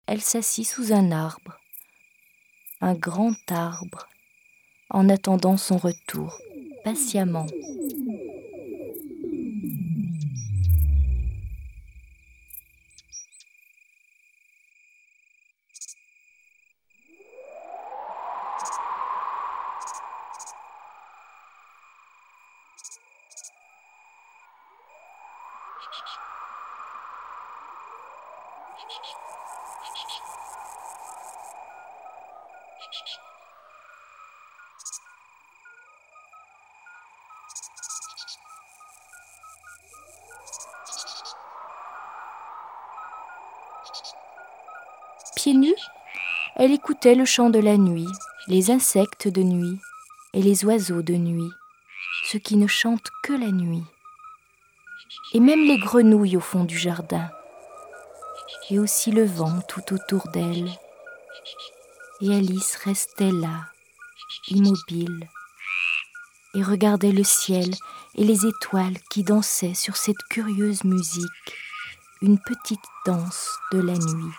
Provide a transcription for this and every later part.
elle s'assit sous un arbre, un grand arbre, en attendant son retour, patiemment. Pieds nus, elle écoutait le chant de la nuit, les insectes de nuit et les oiseaux de nuit, ceux qui ne chantent que la nuit, et même les grenouilles au fond du jardin, et aussi le vent tout autour d'elle. Et Alice restait là, immobile, et regardait le ciel et les étoiles qui dansaient sur cette curieuse musique, une petite danse de la nuit.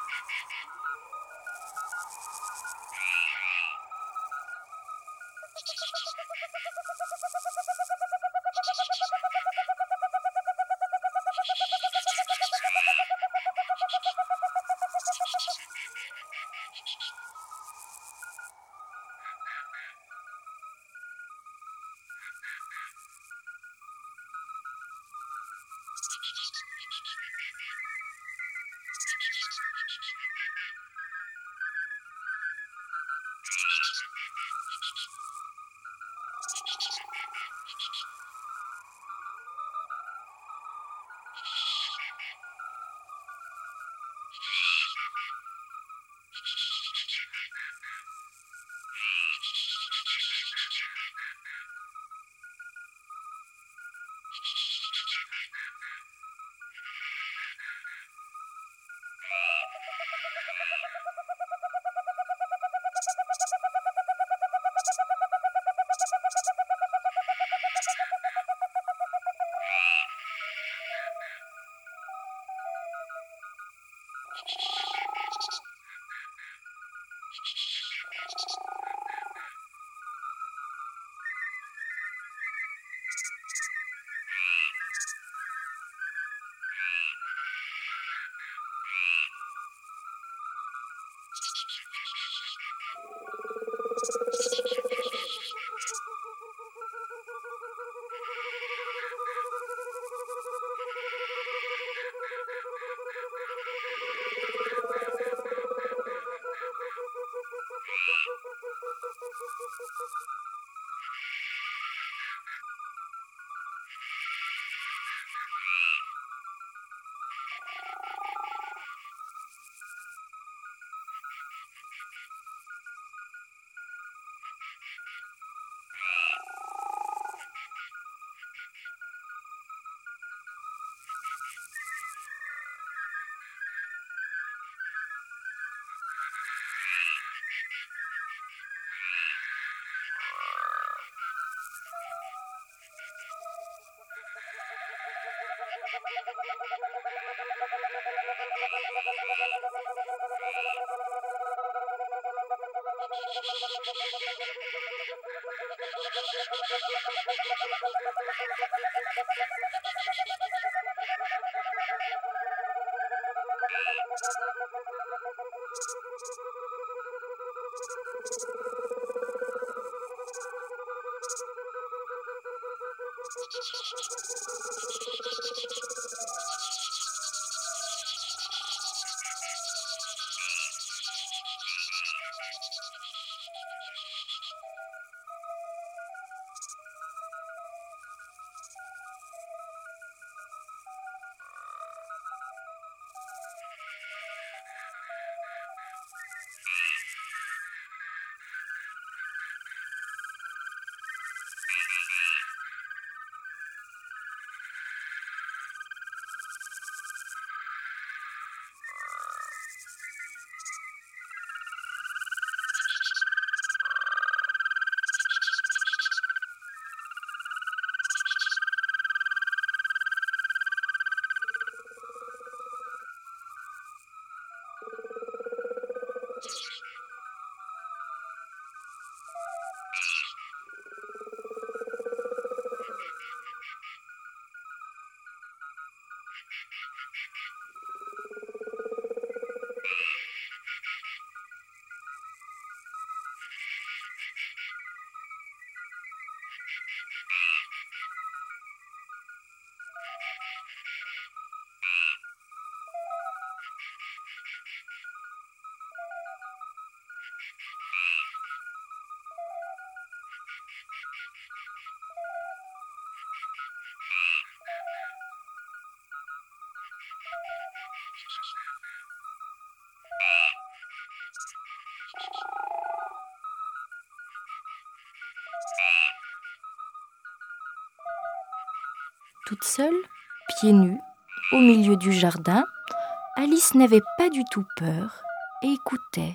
toute seule, pieds nus, au milieu du jardin, Alice n'avait pas du tout peur et écoutait.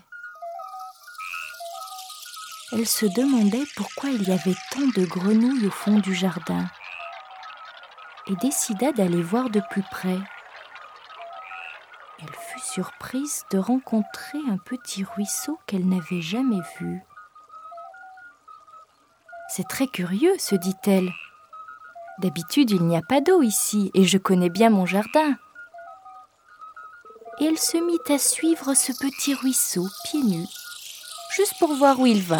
Elle se demandait pourquoi il y avait tant de grenouilles au fond du jardin et décida d'aller voir de plus près. Elle fut surprise de rencontrer un petit ruisseau qu'elle n'avait jamais vu. « C'est très curieux, se dit-elle. D'habitude, il n'y a pas d'eau ici et je connais bien mon jardin. » Et elle se mit à suivre ce petit ruisseau pieds nus, juste pour voir où il va.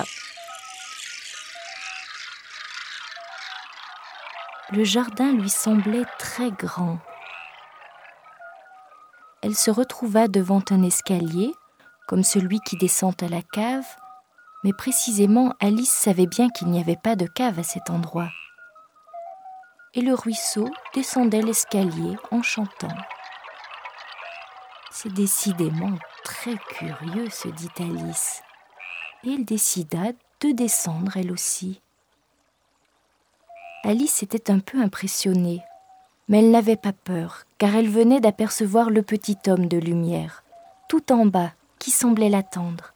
Le jardin lui semblait très grand. Elle se retrouva devant un escalier, comme celui qui descend à la cave, mais précisément Alice savait bien qu'il n'y avait pas de cave à cet endroit. Et le ruisseau descendait l'escalier en chantant. « C'est décidément très curieux, se dit Alice, et elle décida de descendre elle aussi. Alice était un peu impressionnée, mais elle n'avait pas peur, car elle venait d'apercevoir le petit homme de lumière, tout en bas, qui semblait l'attendre.